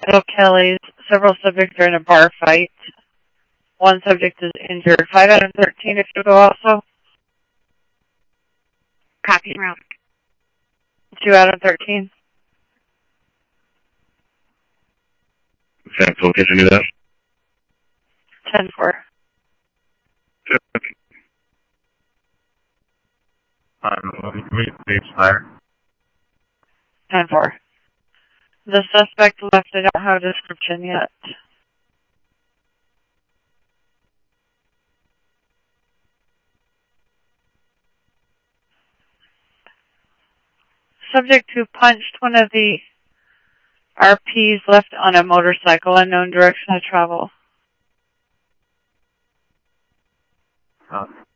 Little Kelly's. Several subjects are in a bar fight. One subject is injured. 5 out of 13 if you go also. Copy room. 2 out of 13. Okay, so can you do that? 10-4. We expire. 10-4. The suspect left. I don't have a description yet. Subject who punched one of the RPs left on a motorcycle, unknown direction of travel.